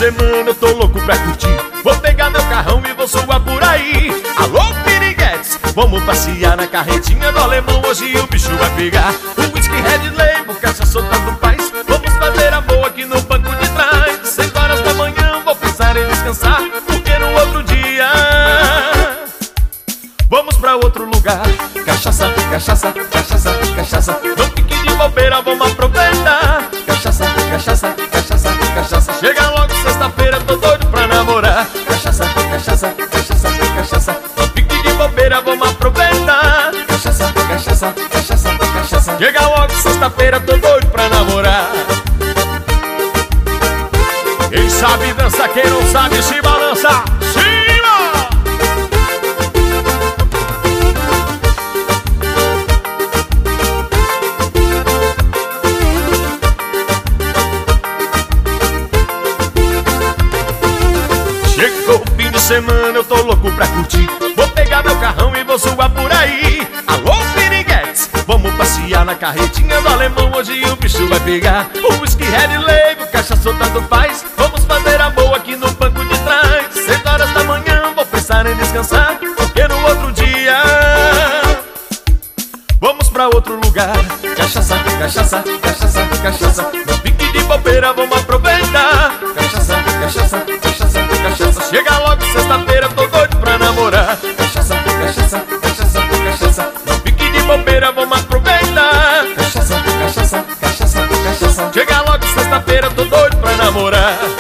semana eu tô louco pra curtir. Vou pegar meu carrão e vou zoar por aí. Alô, piriguetes, vamos passear na carretinha do alemão. Hoje o bicho vai pegar. O whisky Red Label, caixa solta do paz. Vamos fazer amor aqui no banco de trás. 6 horas da manhã vou pensar em descansar, porque no outro dia vamos pra outro lugar. Cachaça, cachaça, cachaça, cachaça. Não fique de bobeira, vamos aproveitar. Cachaça, cachaça, cachaça, cachaça. Chega logo sexta-feira, tô doido pra namorar. Cachaça, cachaça, cachaça, cachaça. Não fique de bobeira, vamos aproveitar. Cachaça, cachaça, cachaça, cachaça. Chega logo sexta-feira, tô doido pra namorar. Quem sabe dança, quem não sabe se balança. Chegou o fim de semana, eu tô louco pra curtir. Vou pegar meu carrão e vou zoar por aí. Alô, piriguetes, vamos passear na carretinha do alemão. Hoje o bicho vai pegar. O whisky Red Label, caixa solta do paz. Vamos fazer amor aqui no banco de trás. 6 horas da manhã, vou pensar em descansar, porque no outro dia vamos pra outro lugar. Cachaça, cachaça, cachaça, cachaça. Não fique de bobeira, vamos aproveitar. Cachaça, cachaça, cachaça, cachaça. Chega logo sexta-feira, tô doido pra namorar. Cachaça, cachaça, cachaça, cachaça. Não fique de bobeira, vamos aproveitar. Cachaça, cachaça, cachaça, cachaça. Chega logo sexta-feira, tô doido pra namorar.